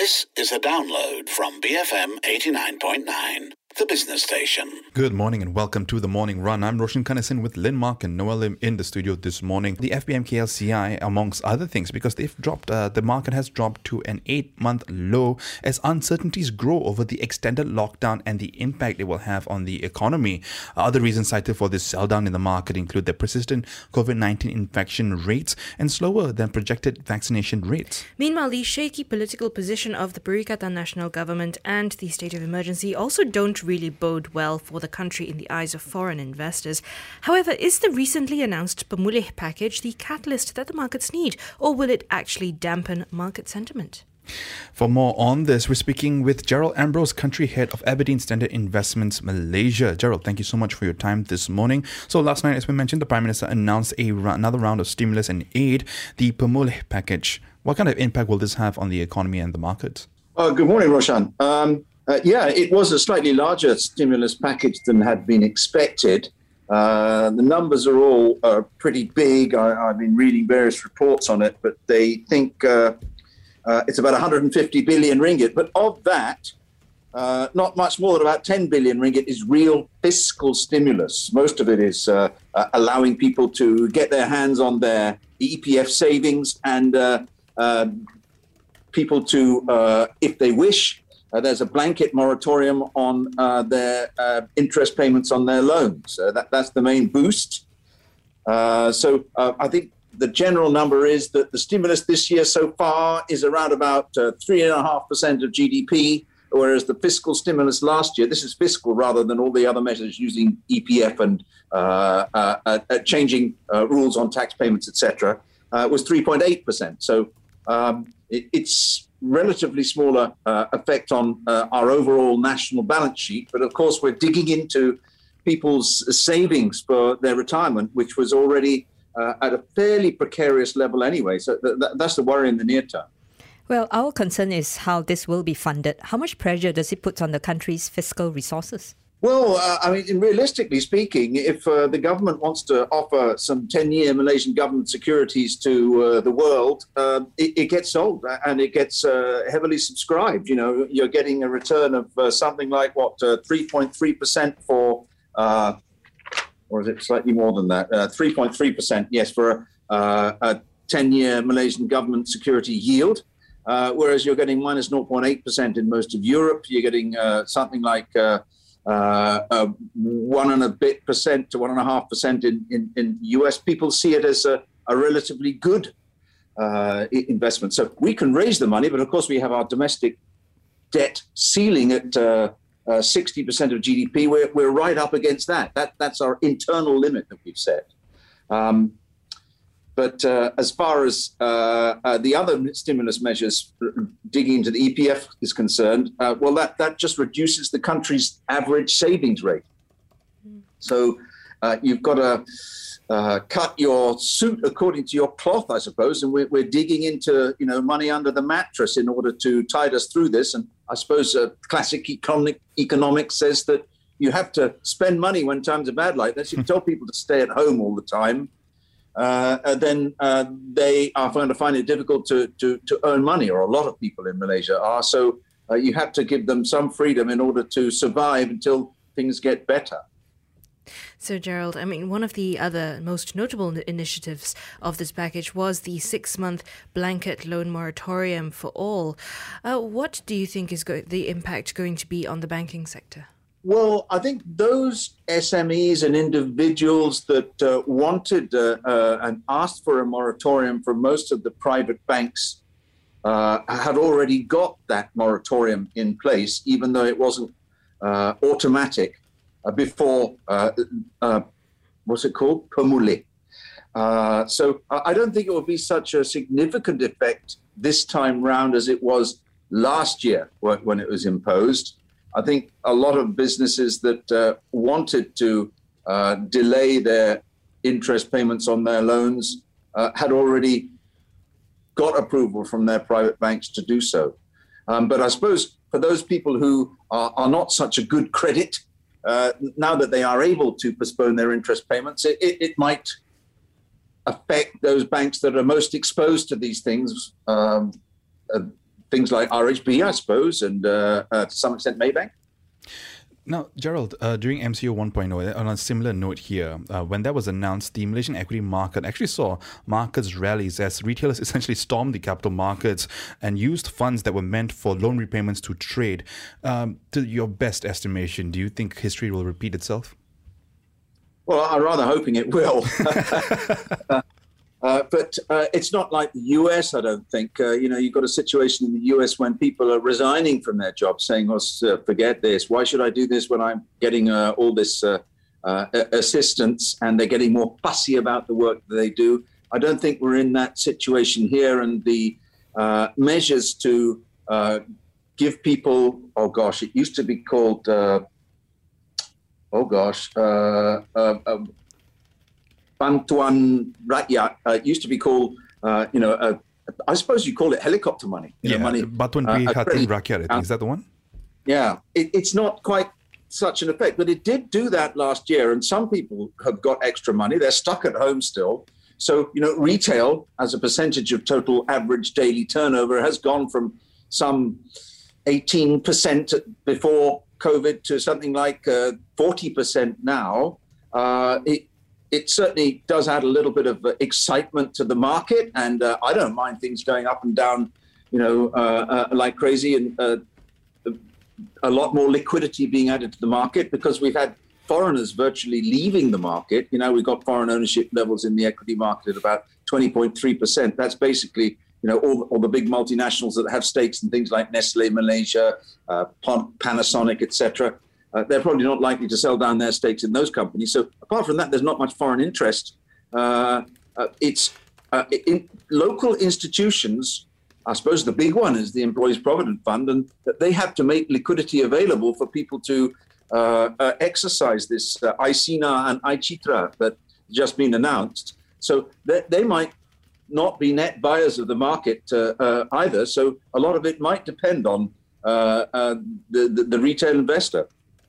This is a download from BFM 89.9, the business station. Good morning and welcome to The Morning Run. I'm Roshan Kanasin with Lynn Mark and Noel Lim in the studio this morning. The FBMKLCI, amongst other things, because they've dropped, the market has dropped to an 8-month low as uncertainties grow over the extended lockdown and the impact it will have on the economy. Other reasons cited for this sell down in the market include the persistent COVID-19 infection rates and slower than projected vaccination rates. Meanwhile, the shaky political position of the Perikatan National Government and the state of emergency also don't really bode well for the country in the eyes of foreign investors. However, is the recently announced Pemulih package the catalyst that the markets need, or will it actually dampen market sentiment? For more on this, we're speaking with Gerald Ambrose, country head of Aberdeen Standard Investments Malaysia. Gerald, thank you so much for your time this morning. So last night, as we mentioned, the Prime Minister announced another round of stimulus and aid, the Pemulih package. What kind of impact will this have on the economy and the markets? Good morning, Roshan. It was a slightly larger stimulus package than had been expected. The numbers are all pretty big. I've been reading various reports on it, but they think it's about 150 billion ringgit. But of that, not much more than about 10 billion ringgit is real fiscal stimulus. Most of it is allowing people to get their hands on their EPF savings and people to, if they wish, there's a blanket moratorium on their interest payments on their loans. That's the main boost. So I think the general number is that the stimulus this year so far is around about 3.5% of GDP, whereas the fiscal stimulus last year, this is fiscal rather than all the other measures using EPF and changing rules on tax payments, etc., was 3.8%. So it's relatively smaller effect on our overall national balance sheet. But of course, we're digging into people's savings for their retirement, which was already at a fairly precarious level anyway. So that's the worry in the near term. Well, our concern is how this will be funded. How much pressure does it put on the country's fiscal resources? Well, realistically speaking, if the government wants to offer some 10-year Malaysian government securities to the world, it gets sold and it gets heavily subscribed. You know, you're getting a return of something like, 3.3% for, or is it slightly more than that? 3.3%, yes, for a 10-year Malaysian government security yield. Whereas you're getting minus 0.8% in most of Europe. You're getting something like 1.5% to 1.5% in US. People see it as a relatively good investment. So we can raise the money, but of course we have our domestic debt ceiling at 60% of GDP. We're right up against that. That's our internal limit that we've set. But as far as the other stimulus measures, digging into the EPF is concerned, that just reduces the country's average savings rate. So you've got to cut your suit according to your cloth, I suppose, and we're digging into money under the mattress in order to tide us through this. And I suppose classic economics says that you have to spend money when times are bad like this. You tell people to stay at home all the time. Then they are going to find it difficult to earn money, or a lot of people in Malaysia are. So you have to give them some freedom in order to survive until things get better. So, Gerald, one of the other most notable initiatives of this package was the 6-month blanket loan moratorium for all. What do you think is the impact going to be on the banking sector? Well, I think those SMEs and individuals that wanted and asked for a moratorium from most of the private banks had already got that moratorium in place, even though it wasn't automatic before, what's it called? Pemulih. So I don't think it will be such a significant effect this time round as it was last year when it was imposed. I think a lot of businesses that wanted to delay their interest payments on their loans had already got approval from their private banks to do so. But I suppose for those people who are not such a good credit, now that they are able to postpone their interest payments, it might affect those banks that are most exposed to these things things like RHB, I suppose, and to some extent Maybank. Now, Gerald, during MCO 1.0, on a similar note here, when that was announced, the Malaysian equity market actually saw markets rallies as retailers essentially stormed the capital markets and used funds that were meant for loan repayments to trade. To your best estimation, do you think history will repeat itself? Well, I'm rather hoping it will. But it's not like the US, I don't think. You've got a situation in the US when people are resigning from their jobs, saying, oh, forget this. Why should I do this when I'm getting all this assistance? And they're getting more fussy about the work that they do. I don't think we're in that situation here. And the measures to give people, it used to be called, Bantuan Rakyat, it used to be called, I suppose you call it helicopter money. Money. Bantuan Prihatin Rakyat, I think. Is that the one? Yeah, it's not quite such an effect, but it did do that last year. And some people have got extra money. They're stuck at home still. So, retail as a percentage of total average daily turnover has gone from some 18% before COVID to something like 40% now. It certainly does add a little bit of excitement to the market, and I don't mind things going up and down, like crazy, and a lot more liquidity being added to the market because we've had foreigners virtually leaving the market. We've got foreign ownership levels in the equity market at about 20.3%. That's basically, all the big multinationals that have stakes in things like Nestle Malaysia, Panasonic, etc. They're probably not likely to sell down their stakes in those companies. So apart from that, there's not much foreign interest. It's in local institutions. I suppose the big one is the Employees Provident Fund, and that they have to make liquidity available for people to exercise this ICINA and iCitra that just been announced. So they might not be net buyers of the market either. So a lot of it might depend on the retail investor.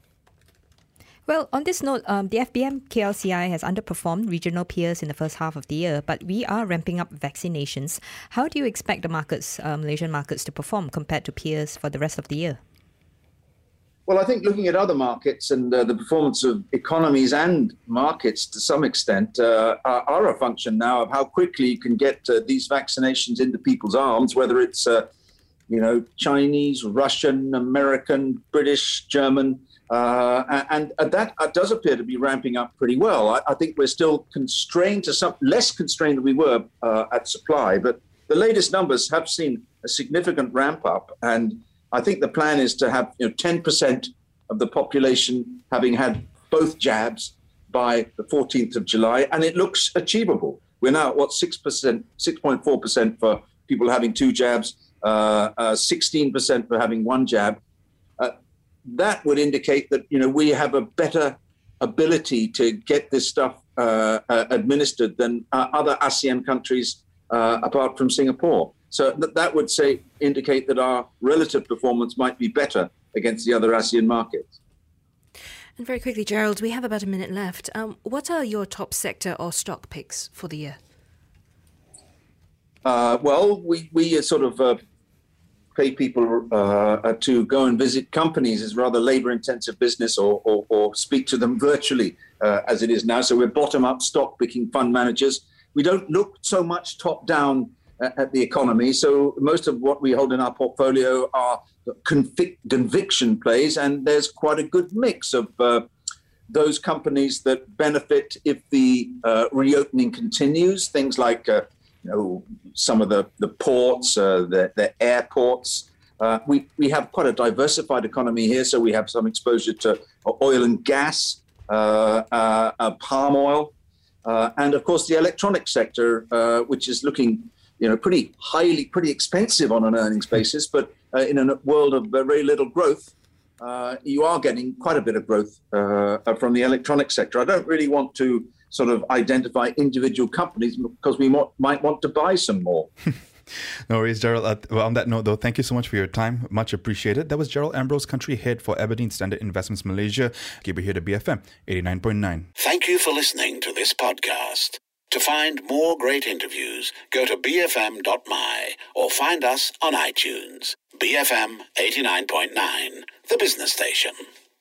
Well, on this note, the FBM KLCI has underperformed regional peers in the first half of the year, but we are ramping up vaccinations. How do you expect the markets, Malaysian markets, to perform compared to peers for the rest of the year? Well, I think looking at other markets and the performance of economies and markets to some extent are a function now of how quickly you can get these vaccinations into people's arms, whether it's Chinese, Russian, American, British, German. And that does appear to be ramping up pretty well. I think we're still constrained to some less constrained than we were at supply, but the latest numbers have seen a significant ramp up. And I think the plan is to have 10% of the population having had both jabs by the 14th of July, and it looks achievable. We're now at 6.4% for people having two jabs, 16% for having one jab. That would indicate that we have a better ability to get this stuff administered than other ASEAN countries apart from Singapore. So that would indicate that our relative performance might be better against the other ASEAN markets. And very quickly, Gerald, we have about a minute left. What are your top sector or stock picks for the year? Well, we sort of pay people to go and visit companies. Is rather labor-intensive business, or speak to them virtually as it is now. So we're bottom-up stock picking fund managers. We don't look so much top-down at the economy. So most of what we hold in our portfolio are conviction plays, and there's quite a good mix of those companies that benefit if the reopening continues. Things like some of the ports, the airports. We have quite a diversified economy here, so we have some exposure to oil and gas, palm oil, and of course the electronic sector, which is looking pretty expensive on an earnings basis, but in a world of very little growth, you are getting quite a bit of growth from the electronic sector. I don't really want to sort of identify individual companies because we might want to buy some more. No worries, Gerald. On that note, though, thank you so much for your time. Much appreciated. That was Gerald Ambrose, Country Head for Aberdeen Standard Investments Malaysia. Keep it here to BFM 89.9. Thank you for listening to this podcast. To find more great interviews, go to bfm.my or find us on iTunes. BFM 89.9, the business station.